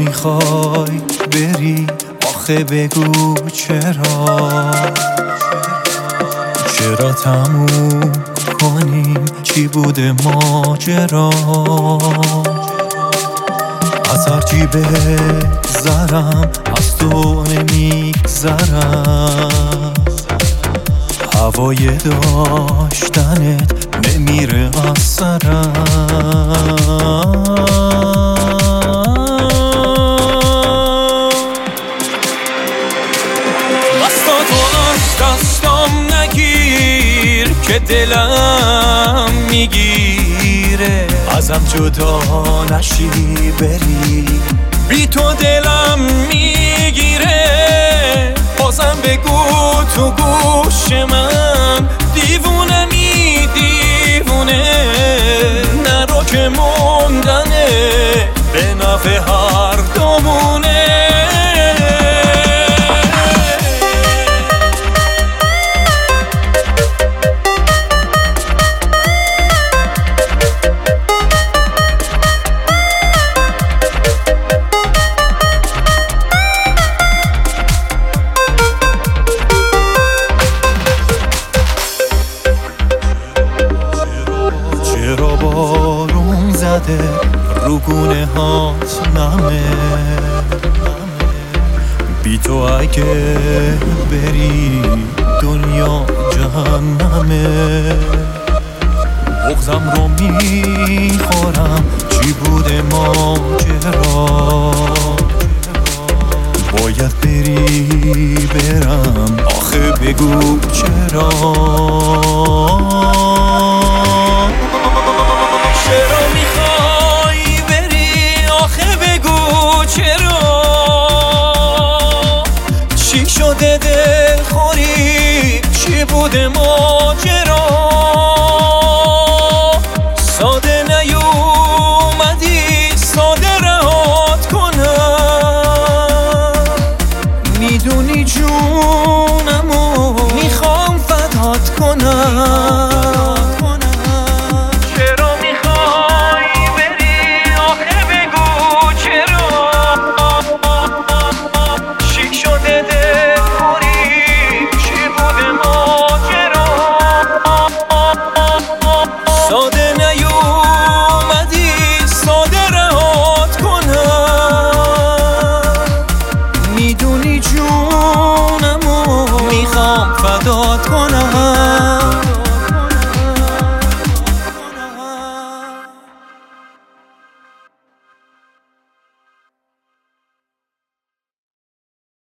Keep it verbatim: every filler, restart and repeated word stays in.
میخوای بری آخه بگو چرا چرا تموم کنیم چی بوده ماجرا از هرچی بگذرم از تو نمیگذرم هوای داشتنت نمیره از سرم دستاتو از دستم نگیر که دلم میگیره ازم جدا نشی بری بی تو دلم میگیره بازم بگو تو گوش من دیوونمی دیوونه نرو که موندنه به نفع هر دومونه چرا بارون زده رو گونه هات نمه بی تو اگه بری دنیا جهنمه بغضم رو میخورم چی بوده ماجرا باید بری برم آخه بگو چرا چرا میخوای بری آخه بگو چرا چی شده دل خوری چی بوده ماجرا ساده نیومدی ساده رهات کنم میدونی جونمو میخوام فدات کنم